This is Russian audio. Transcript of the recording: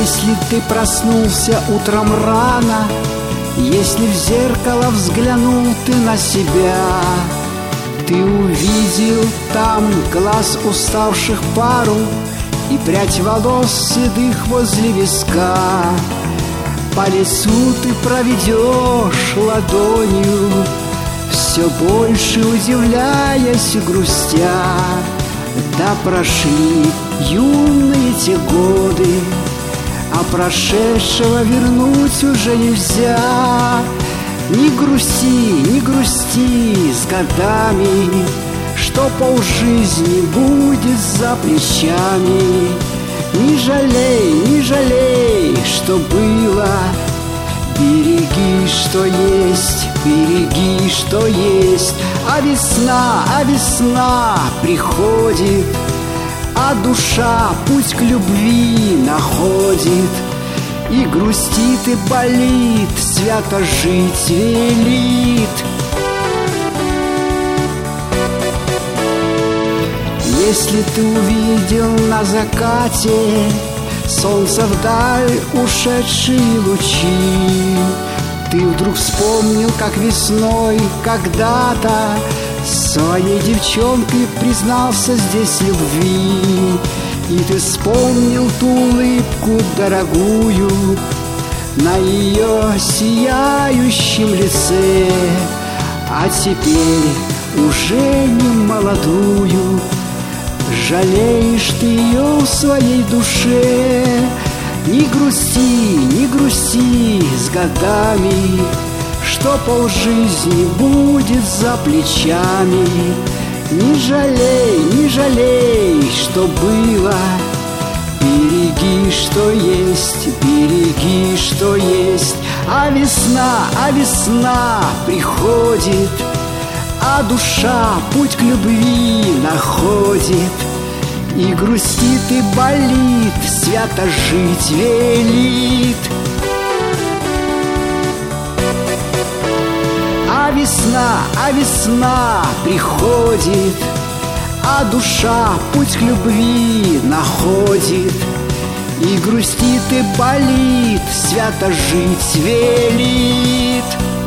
Если ты проснулся утром рано, если в зеркало взглянул ты на себя, ты увидел там глаз уставших пару и прядь волос седых возле виска. По лицу ты проведешь ладонью, все больше удивляясь и грустя. Да прошли юные те годы, а прошедшего вернуть уже нельзя. Не грусти, не грусти с годами, что полжизни будет за плечами. Не жалей, не жалей, что было. Береги, что есть, береги, что есть. А весна приходит, а душа путь к любви находит. И грустит, и болит, свято жить велит. Если ты увидел на закате солнце вдаль ушедшие лучи, ты вдруг вспомнил, как весной когда-то своей девчонкой признался здесь любви. И ты вспомнил ту улыбку дорогую на ее сияющем лице, а теперь уже не молодую жалеешь ты ее в своей душе. Не грусти, не грусти с годами, что полжизни будет за плечами. Не жалей, не жалей, что было. Береги, что есть, береги, что есть. А весна приходит, а душа путь к любви находит. И грустит, и болит, свято жить велит. А весна приходит, а душа путь к любви находит. И грустит, и болит, свято жить велит.